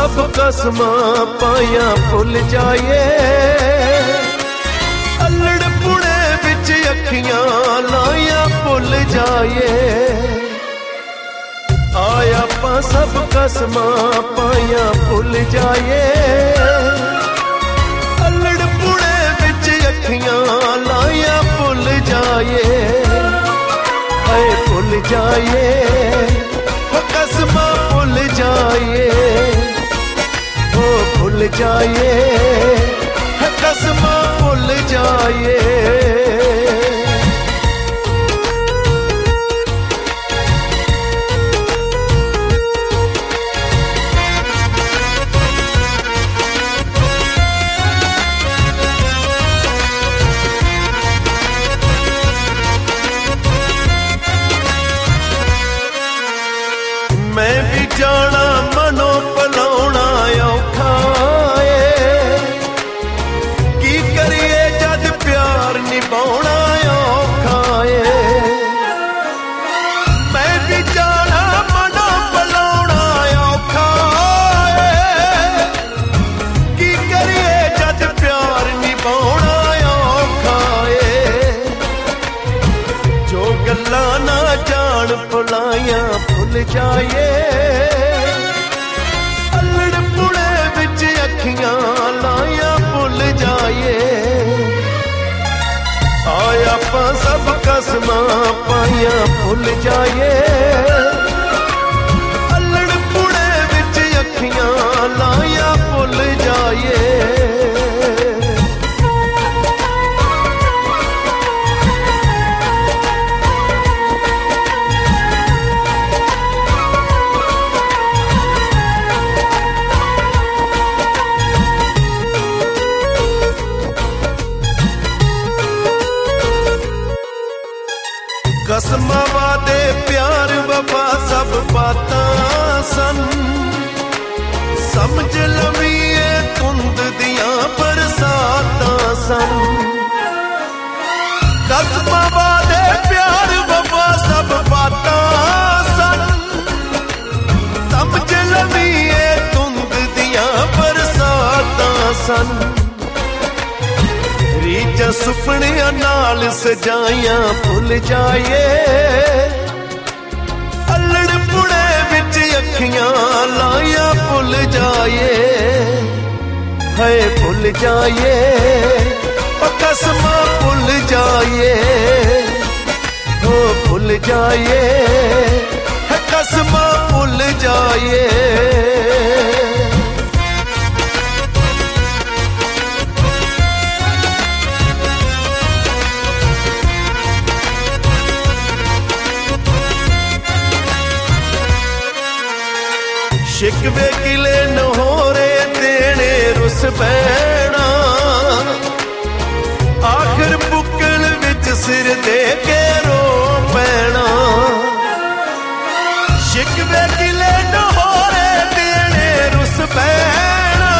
सब कसमां पाया भुल जाए, अल्लड़ पुणे विच अखियां लाया भुल जाए। आया पा सब कसमां पाया भुल जाए, अल्लड़ पुणे विच अखियां लाया भुल जाए। हाय भुल जाए, कसमां भुल जाए, ओ भुल जाए, कसमां भुल जाए। मैं भी जाना मनो पलाउना औखा है, की करिए जद प्यार निभाउना औखा है। मैं भी जाना मनो पलाउना औखा है, की करिए जद प्यार निभाउना औखा है। जो गल्लां ना जान भुलाया भुल जाए, अल्लड़ पुणे विच अखियां लाया भुल जाए। आया पा सब कसमां पाया भुल जाए, अल्लड़ पुणे विच अखियां लाया भुल जाए। कसमां वादे प्यार वफा सब बातां सन, समझ लवीए धुंद दियां बरसातां सन। कसमां वादे प्यार वफा सब बातां सन, समझ लवीए धुंद दियां बरसातां सन। रीजा सुपनिया नाल सजाइया भुल जाए, अल्लड़ पुणे विच अखियां लाया भुल जाए। है भुल जाए, कसमां भुल जाए, हो भुल जाए, कसमां भुल जाए। शिकवे गिले नहोरे देने रुस पैना, आखिर बुक्कल विच सिर दे के रो पैना। शिकवे गिले नहोरे देने रुस पैना,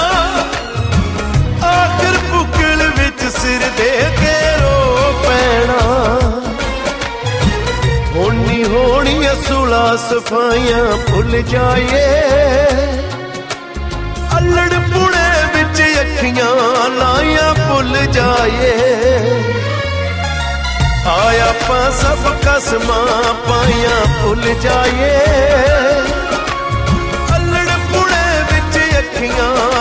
आखिर बुक्कल विच सिर दे के रो पैना। होनी होनी असुला सफाइयां भुल जाए, अल्लड़ पुणे विच अखियां लाया भुल जाए। आया पा सब कसमां पाया भुल जाए, अल्लड़ पुणे विच अखियां